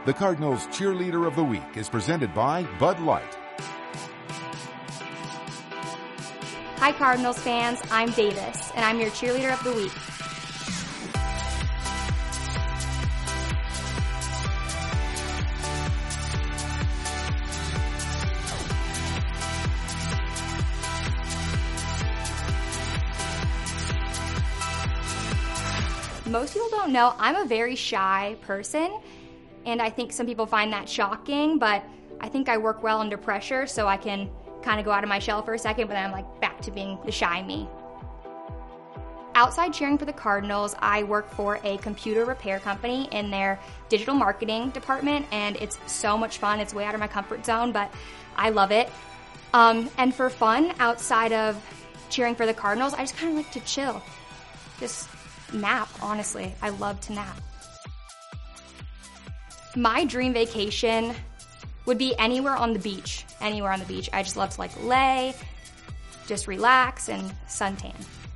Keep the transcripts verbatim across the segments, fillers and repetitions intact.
The Cardinals Cheerleader of the Week is presented by Bud Light. Hi Cardinals fans, I'm Davis, and I'm your Cheerleader of the Week. Most people don't know I'm a very shy person, and I think some people find that shocking, but I think I work well under pressure, so I can kind of go out of my shell for a second, but then I'm like back to being the shy me. Outside cheering for the Cardinals, I work for a computer repair company in their digital marketing department, and it's so much fun. It's way out of my comfort zone, but I love it. Um, and for fun, outside of cheering for the Cardinals, I just kind of like to chill. Just nap, honestly. I love to nap. My dream vacation would be anywhere on the beach. Anywhere on the beach. I just love to like lay, just relax and suntan.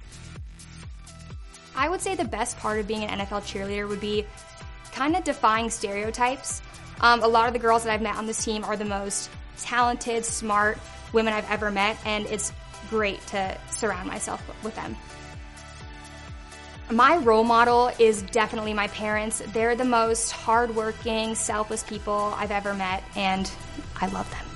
I would say the best part of being an N F L cheerleader would be kind of defying stereotypes. Um, a lot of the girls that I've met on this team are the most talented, smart women I've ever met, and it's great to surround myself with them. My role model is definitely my parents. They're the most hardworking, selfless people I've ever met, and I love them.